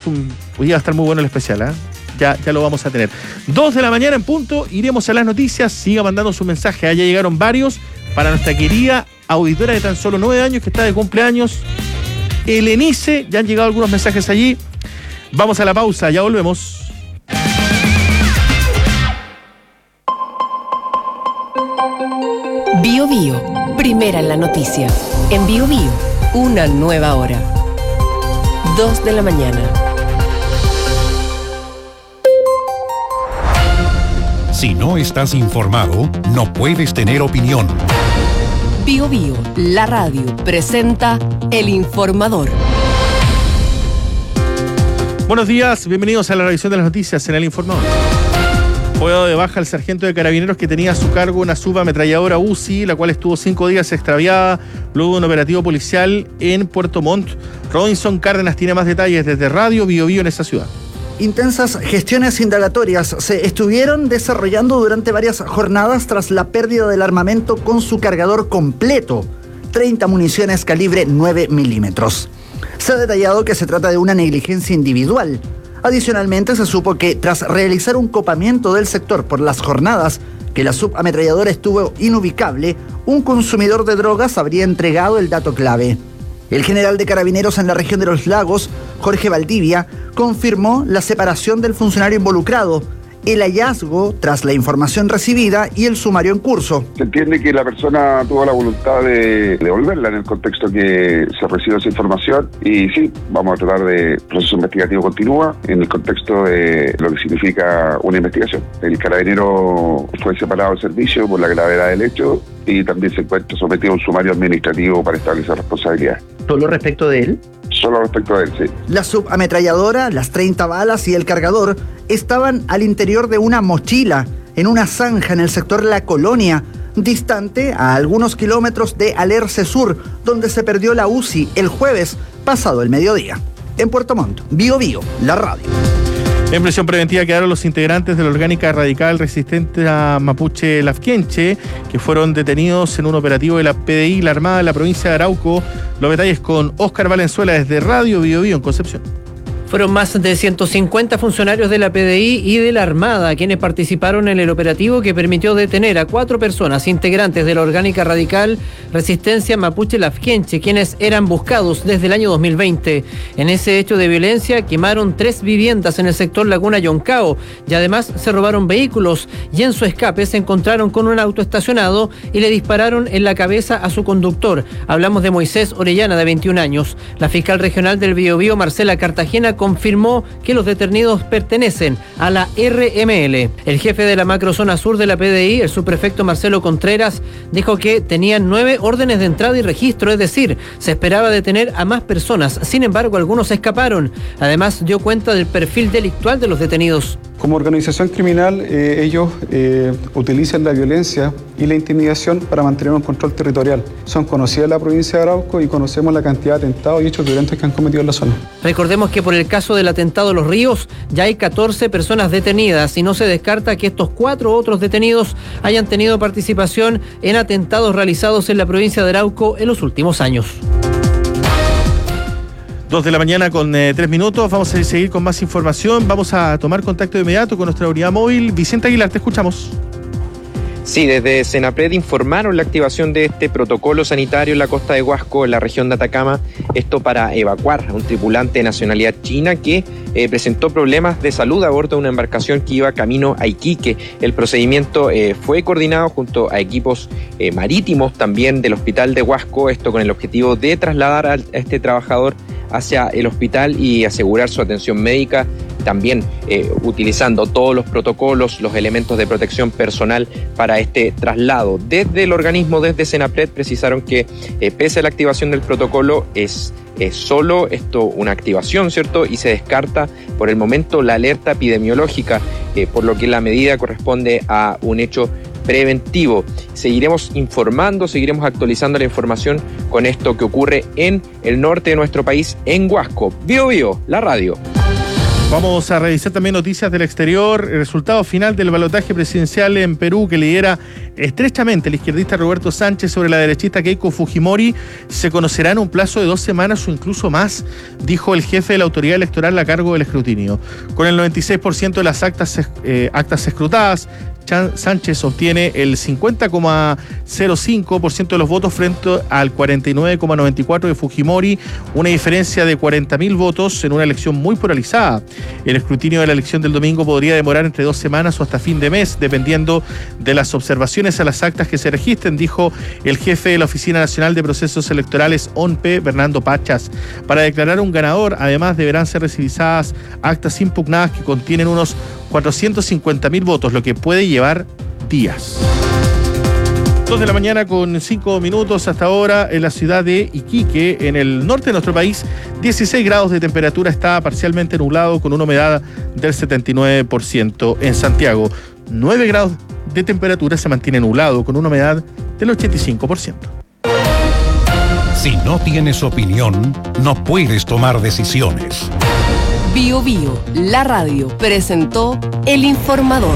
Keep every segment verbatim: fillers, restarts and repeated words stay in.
un... Hoy va a estar muy bueno el especial, ¿eh? Ya, ya lo vamos a tener. Dos de la mañana en punto, iremos a las noticias. Siga mandando su mensaje. Allá llegaron varios para nuestra querida auditora de tan solo nueve años que está de cumpleaños, Elenice. Ya han llegado algunos mensajes allí. Vamos a la pausa, ya volvemos. Bio Bio, primera en la noticia. En Bio Bio, una nueva hora. Dos de la mañana. Si no estás informado, no puedes tener opinión. Bio Bio, la radio, presenta El Informador. Buenos días, bienvenidos a la revisión de las noticias en El Informador. Fue dado de baja el sargento de carabineros que tenía a su cargo una subametralladora U C I, la cual estuvo cinco días extraviada luego de un operativo policial en Puerto Montt. Robinson Cárdenas tiene más detalles desde Radio Bio Bio en esa ciudad. Intensas gestiones indagatorias se estuvieron desarrollando durante varias jornadas tras la pérdida del armamento con su cargador completo, treinta municiones calibre nueve milímetros. Se ha detallado que se trata de una negligencia individual. Adicionalmente, se supo que tras realizar un copamiento del sector por las jornadas que la subametralladora estuvo inubicable, un consumidor de drogas habría entregado el dato clave. El general de Carabineros en la región de Los Lagos, Jorge Valdivia, confirmó la separación del funcionario involucrado, el hallazgo tras la información recibida y el sumario en curso. Se entiende que la persona tuvo la voluntad de devolverla en el contexto que se recibió esa información y sí, vamos a tratar de proceso investigativo continúa en el contexto de lo que significa una investigación. El carabinero fue separado del servicio por la gravedad del hecho y también se encuentra sometido a un sumario administrativo para establecer responsabilidades. ¿Solo respecto de él? Solo respecto a él, sí. La subametralladora, las treinta balas y el cargador estaban al interior de una mochila en una zanja en el sector La Colonia, distante a algunos kilómetros de Alerce Sur, donde se perdió la U C I el jueves pasado el mediodía. En Puerto Montt, Bio Bio, la radio. En prisión preventiva quedaron los integrantes de la Orgánica Radical Resistente a Mapuche Lafkenche, que fueron detenidos en un operativo de la P D I, la Armada de la provincia de Arauco. Los detalles con Óscar Valenzuela desde Radio Bio Bio en Concepción. Fueron más de ciento cincuenta funcionarios de la P D I y de la Armada quienes participaron en el operativo que permitió detener a cuatro personas integrantes de la Orgánica Radical Resistencia Mapuche Lafkenche, quienes eran buscados desde el año dos mil veinte. En ese hecho de violencia quemaron tres viviendas en el sector Laguna Yoncao y además se robaron vehículos, y en su escape se encontraron con un auto estacionado y le dispararon en la cabeza a su conductor. Hablamos de Moisés Orellana, de veintiún años. La fiscal regional del Biobío, Marcela Cartagena, confirmó que los detenidos pertenecen a la R M L. El jefe de la macrozona sur de la P D I, el subprefecto Marcelo Contreras, dijo que tenían nueve órdenes de entrada y registro, es decir, se esperaba detener a más personas. Sin embargo, algunos escaparon. Además, dio cuenta del perfil delictual de los detenidos. Como organización criminal, eh, ellos eh, utilizan la violencia y la intimidación para mantener un control territorial. Son conocidas en la provincia de Arauco y conocemos la cantidad de atentados y hechos violentos que han cometido en la zona. Recordemos que por el caso del atentado de Los Ríos ya hay catorce personas detenidas y no se descarta que estos cuatro otros detenidos hayan tenido participación en atentados realizados en la provincia de Arauco en los últimos años. Dos de la mañana con eh, tres minutos. Vamos a seguir con más información. Vamos a tomar contacto de inmediato con nuestra unidad móvil. Vicente Aguilar, te escuchamos. Sí, desde Senapred informaron la activación de este protocolo sanitario en la costa de Huasco, en la región de Atacama, esto para evacuar a un tripulante de nacionalidad china que eh, presentó problemas de salud a bordo de una embarcación que iba camino a Iquique. El procedimiento eh, fue coordinado junto a equipos eh, marítimos también del hospital de Huasco, esto con el objetivo de trasladar a este trabajador hacia el hospital y asegurar su atención médica, también eh, utilizando todos los protocolos, los elementos de protección personal para este traslado. Desde el organismo, desde Senapred, precisaron que eh, pese a la activación del protocolo, es, es solo esto una activación, ¿cierto? Y se descarta por el momento la alerta epidemiológica, eh, por lo que la medida corresponde a un hecho preventivo. Seguiremos informando, seguiremos actualizando la información con esto que ocurre en el norte de nuestro país, en Huasco. Bio Bio, la radio. Vamos a revisar también noticias del exterior. El resultado final del balotaje presidencial en Perú, que lidera estrechamente el izquierdista Roberto Sánchez sobre la derechista Keiko Fujimori, se conocerá en un plazo de dos semanas o incluso más, dijo el jefe de la autoridad electoral a cargo del escrutinio. Con el noventa y seis por ciento de las actas, eh, actas escrutadas, Sánchez obtiene el cincuenta coma cero cinco por ciento de los votos frente al cuarenta y nueve coma noventa y cuatro por ciento de Fujimori, una diferencia de cuarenta mil votos en una elección muy polarizada. El escrutinio de la elección del domingo podría demorar entre dos semanas o hasta fin de mes, dependiendo de las observaciones a las actas que se registren, dijo el jefe de la Oficina Nacional de Procesos Electorales, O N P, Bernardo Pachas. Para declarar un ganador, además, deberán ser revisadas actas impugnadas que contienen unos cuatrocientos cincuenta mil votos, lo que puede llevar días. Dos de la mañana con cinco minutos hasta ahora en la ciudad de Iquique, en el norte de nuestro país, dieciséis grados de temperatura, está parcialmente nublado con una humedad del setenta y nueve por ciento. En Santiago, nueve grados de temperatura, se mantiene nublado con una humedad del ochenta y cinco por ciento. Si no tienes opinión, no puedes tomar decisiones. Bio Bio, la radio, presentó El Informador.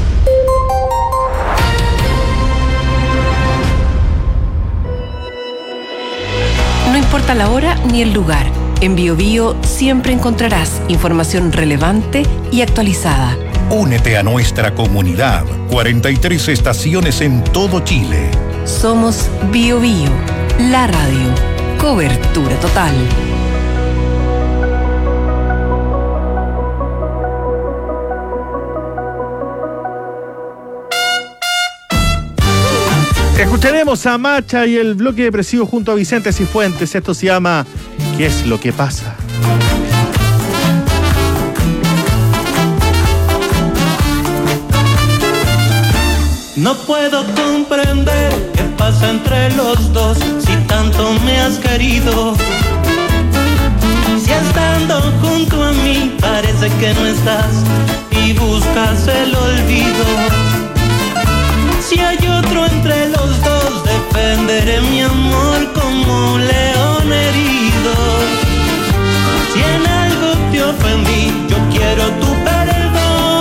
No importa la hora ni el lugar, en Bio Bio siempre encontrarás información relevante y actualizada. Únete a nuestra comunidad. cuarenta y tres estaciones en todo Chile. Somos Bio Bio, la radio. Cobertura total. Escucharemos a Macha y el bloque depresivo junto a Vicente Cifuentes. Esto se llama ¿Qué es lo que pasa? No puedo comprender qué pasa entre los dos, si tanto me has querido. Si estando junto a mí parece que no estás y buscas el olvido. Si hay otro entre los dos, defenderé mi amor como un león herido. Si en algo te ofendí, yo quiero tu perdón.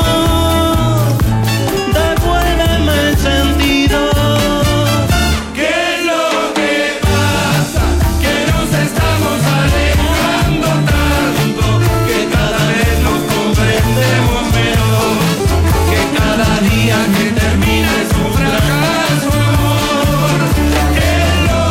Devuélveme el sentido. ¿Qué es lo que pasa? Que nos estamos alejando tanto, que cada vez nos comprendemos mejor, que cada día que termina es un fracaso, amor. ¿Qué es lo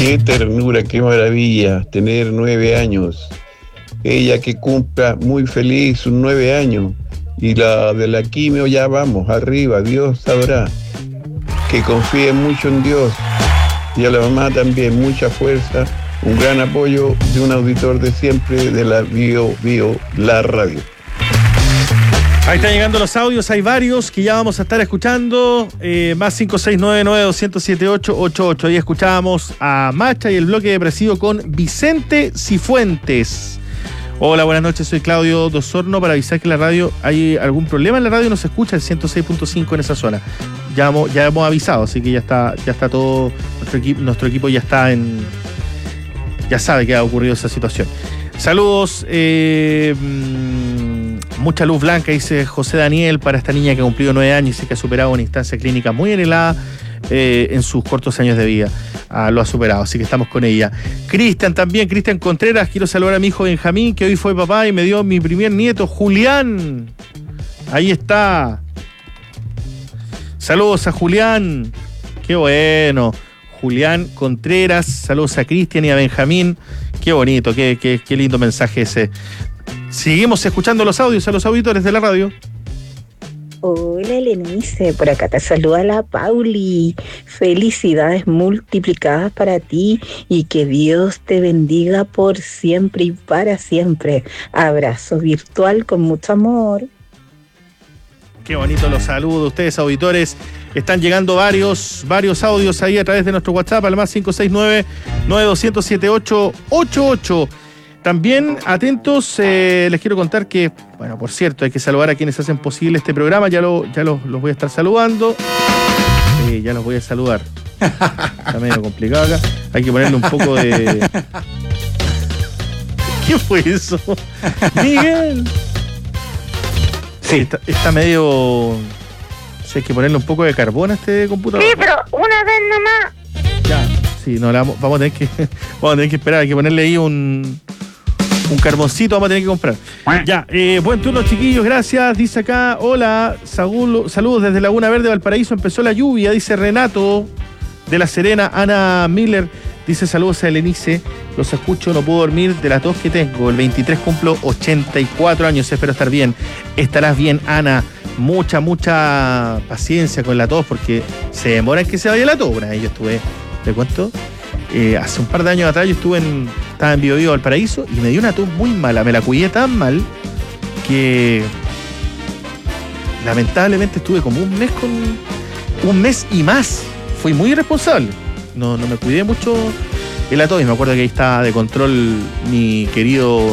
Qué ternura, qué maravilla tener nueve años. Ella que cumpla muy feliz sus nueve años. Y la de la quimio ya vamos, arriba, Dios sabrá. Que confíe mucho en Dios. Y a la mamá también, mucha fuerza. Un gran apoyo de un auditor de siempre de la Bio Bio, la radio. Ahí están llegando los audios, hay varios que ya vamos a estar escuchando. Eh, más cinco seis nueve nueve, dos cero siete, ocho ocho ocho. Ahí escuchábamos a Macha y el bloque depresivo con Vicente Cifuentes. Hola, buenas noches, soy Claudio Dosorno para avisar que la radio, hay algún problema en la radio, no se escucha el ciento seis punto cinco en esa zona. Ya hemos, ya hemos avisado, así que ya está, ya está todo, nuestro equipo, nuestro equipo ya está en, ya sabe que ha ocurrido esa situación. Saludos, eh, mucha luz blanca, dice José Daniel, para esta niña que ha cumplido nueve años y que ha superado una instancia clínica muy anhelada eh, en sus cortos años de vida. Ah, lo ha superado, así que estamos con ella. Cristian también, Cristian Contreras, quiero saludar a mi hijo Benjamín, que hoy fue papá y me dio mi primer nieto, Julián. Ahí está. Saludos a Julián. Qué bueno. Julián Contreras, saludos a Cristian y a Benjamín. Qué bonito, qué, qué, qué lindo mensaje ese. Seguimos escuchando los audios a los auditores de la radio. Hola, Elenice, por acá te saluda la Pauli. Felicidades multiplicadas para ti y que Dios te bendiga por siempre y para siempre. Abrazo virtual con mucho amor. Qué bonito los saludos, ustedes auditores. Están llegando varios, varios audios ahí a través de nuestro WhatsApp al más cinco seis nueve, nueve dos cero siete, ocho ocho ocho. También atentos, eh, les quiero contar que, bueno, por cierto, hay que saludar a quienes hacen posible este programa. Ya, lo, ya los, los voy a estar saludando. Eh, ya los voy a saludar. Está medio complicado acá. Hay que ponerle un poco de... ¿Qué fue eso? Miguel. Sí, está, está medio... O sea, hay que ponerle un poco de carbón a este computador. Sí, pero una vez nomás. Ya, sí, no, la, vamos, a tener que, vamos a tener que esperar. Hay que ponerle ahí un... Un carboncito vamos a tener que comprar. Ya, eh, buen turno, chiquillos, gracias. Dice acá, hola, saludos, saludos desde Laguna Verde, Valparaíso. Empezó la lluvia, dice Renato de La Serena. Ana Miller dice saludos a Elenice. Los escucho, no puedo dormir de la tos que tengo. El veintitrés cumplo ochenta y cuatro años, espero estar bien. Estarás bien, Ana. Mucha, mucha paciencia con la tos porque se demora en que se vaya la tos. Una vez yo estuve, te cuento, eh, hace un par de años atrás yo estuve en... Estaba en Bio Bio Valparaíso y me dio una tos muy mala. Me la cuidé tan mal que lamentablemente estuve como un mes con... Un mes y más. Fui muy irresponsable. No, no me cuidé mucho de la tos. Y me acuerdo que ahí estaba de control mi querido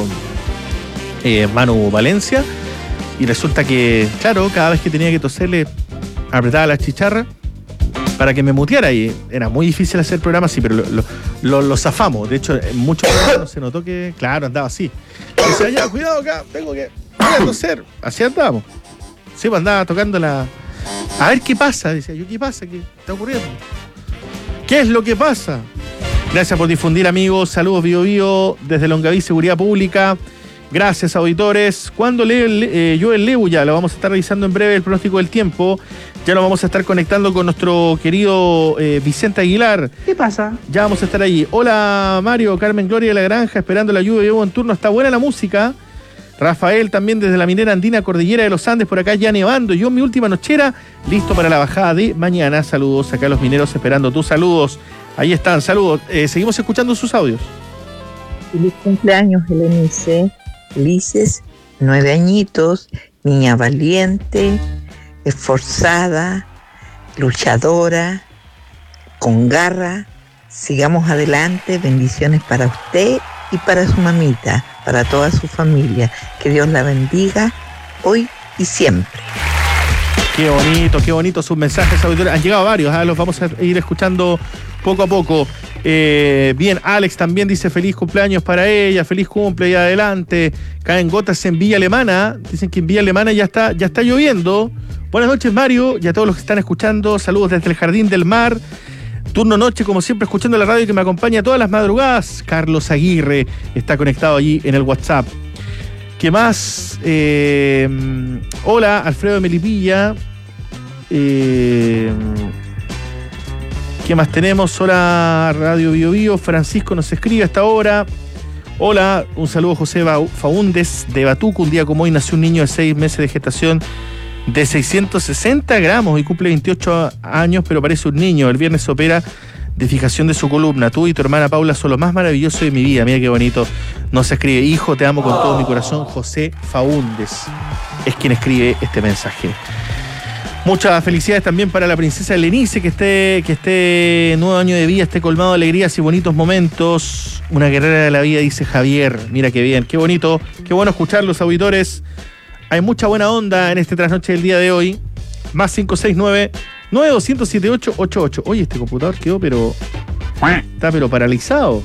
eh, Manu Valencia. Y resulta que, claro, cada vez que tenía que toserle apretaba la chicharra para que me muteara y era muy difícil hacer programas así, pero lo, lo, lo, lo zafamos. De hecho, en muchos programas se notó que, claro, andaba así. Y decía, ya, cuidado acá, tengo que toser. Así andábamos. Sí, pues andaba tocando la... A ver qué pasa, decía yo, ¿qué pasa? ¿Qué está ocurriendo? ¿Qué es lo que pasa? Gracias por difundir, amigos. Saludos, Bio Bio, desde Longaví, Seguridad Pública. Gracias, auditores. Cuando leo el, eh, yo el Leu, ya lo vamos a estar revisando en breve, el pronóstico del tiempo. Ya lo vamos a estar conectando con nuestro querido eh, Vicente Aguilar. ¿Qué pasa? Ya vamos a estar ahí. Hola, Mario, Carmen Gloria de la Granja, esperando la lluvia. Llevo en turno, está buena la música. Rafael también desde la minera andina Cordillera de los Andes, por acá ya nevando. Yo en mi última nochera, listo para la bajada de mañana. Saludos acá a los mineros esperando tus saludos. Ahí están, saludos. Eh, seguimos escuchando sus audios. Feliz cumpleaños, Elenice. Felices, nueve añitos, niña valiente, esforzada, luchadora, con garra. Sigamos adelante, bendiciones para usted y para su mamita, para toda su familia. Que Dios la bendiga hoy y siempre. Qué bonito, qué bonito sus mensajes, auditores. Han llegado varios, ¿eh? Los vamos a ir escuchando poco a poco. Eh, bien, Alex también dice feliz cumpleaños para ella, feliz cumple y adelante. Caen gotas en Villa Alemana. Dicen que en Villa Alemana ya está, ya está lloviendo. Buenas noches, Mario, y a todos los que están escuchando. Saludos desde el Jardín del Mar. Turno noche, como siempre, escuchando la radio que me acompaña todas las madrugadas. Carlos Aguirre está conectado allí en el WhatsApp. ¿Qué más? Eh, hola, Alfredo de Melipilla. Eh, ¿Qué más tenemos? Hola, Radio Bio Bio. Francisco nos escribe a esta hora. Hola, un saludo a José Faúndez de Batuco. Un día como hoy nació un niño de seis meses de gestación de seiscientos sesenta gramos y cumple veintiocho años, pero parece un niño. El viernes se opera de fijación de su columna. Tú y tu hermana Paula son lo más maravilloso de mi vida. Mira qué bonito. Nos escribe: hijo, te amo con todo mi corazón. José Faúndez es quien escribe este mensaje. Muchas felicidades también para la princesa Lenice, que esté, que esté nuevo año de vida, esté colmado de alegrías y bonitos momentos. Una guerrera de la vida, dice Javier. Mira qué bien, qué bonito, qué bueno escuchar los auditores. Hay mucha buena onda en este trasnoche del día de hoy. Más cinco seis nueve, nueve dos cero siete ocho ocho ocho. Oye, este computador quedó pero... Está pero paralizado.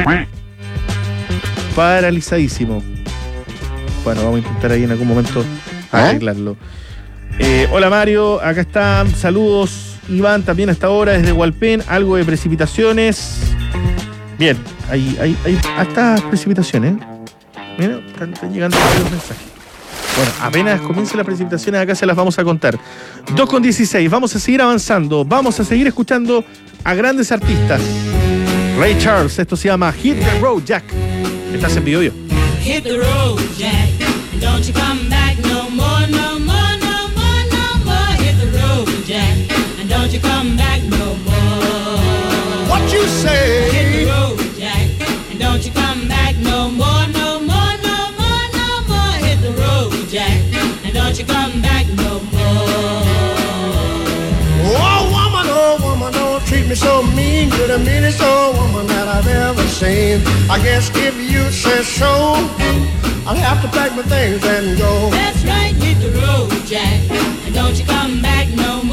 Paralizadísimo. Bueno, vamos a intentar ahí en algún momento arreglarlo. Eh, hola Mario, acá están, saludos. Iván también hasta ahora desde Hualpén, algo de precipitaciones. Bien, hay, hay, hay estas precipitaciones. Mira, están, están llegando los mensajes. Bueno, apenas comiencen las precipitaciones acá se las vamos a contar. dos con dieciséis, vamos a seguir avanzando, vamos a seguir escuchando a grandes artistas. Ray Charles, esto se llama Hit the Road Jack. Estás en Bio Bio. Hit the road, Jack. Don't you come back no more, no more. Jack, and don't you come back no more. What you say? Hit the road, Jack, and don't you come back no more, no more, no more, no more. Hit the road, Jack, and don't you come back no more. Oh woman, oh woman, don't treat me so mean. You're the meanest old woman that I've ever seen. I guess if you say so, I'll have to pack my things and go. That's right, hit the road, Jack, and don't you come back no more.